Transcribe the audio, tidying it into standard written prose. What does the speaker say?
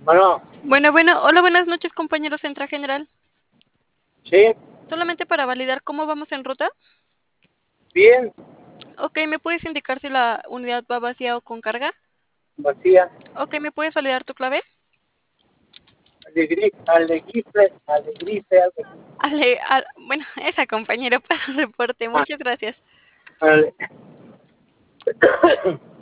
Bueno, Bueno, hola, buenas noches, compañero Central General. sí, Solamente para validar cómo vamos en ruta. bien, Ok, ¿me puedes indicar si la unidad va vacía o con carga? vacía, Ok, ¿me puedes validar tu clave? alegrife, algo así. Bueno, esa compañero para el reporte. Ah, Muchas gracias. ale-